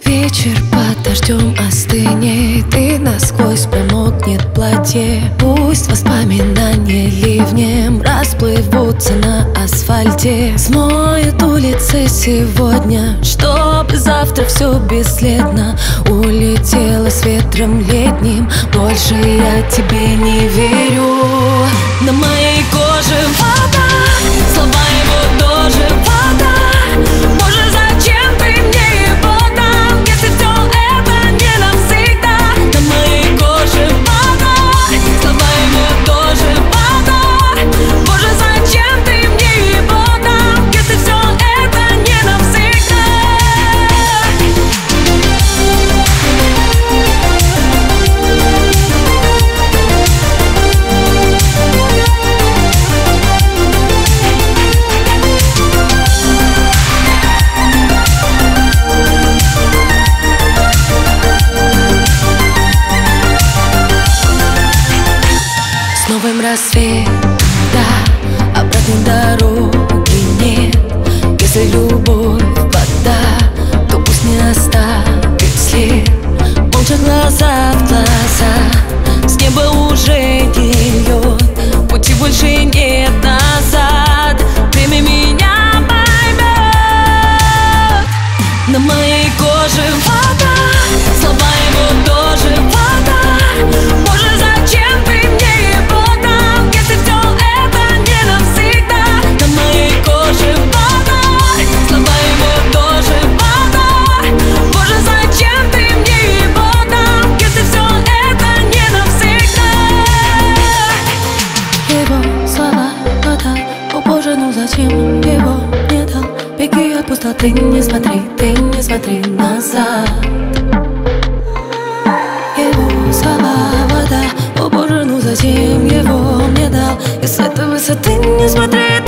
Вечер под дождем остынет, и насквозь промокнет платье. Пусть воспоминания ливнем расплывутся на асфальте. Смоют улицы сегодня, чтобы завтра все бесследно улетело с ветром летним. Больше я тебе не верю. На моей коже вода, слова его тоже вода. Боже, зачем ты мне его дал, если все это не навсегда? На моей коже вода, слова его тоже вода. Боже, зачем ты мне его дал, если все это не навсегда? С новым рассветом, да, обратной дороги нет. Если любовь вода, то пусть не оставит след. Молча глаза в глаза, с неба уже не льет. Пути больше нет назад, время меня поймет. На моей коже вода, слова его тоже вода. Боже, зачем ты мне его дал, если все это не навсегда? На моей коже вода, слова его тоже вода. Боже, зачем ты мне его дал, если все это не навсегда? Его слова вода, о Боже, ну зачем его не дал? Беги от пустоты, не смотри назад. Его слова вода, о Боже, ну зачем его мне дал? И с этой высоты не смотри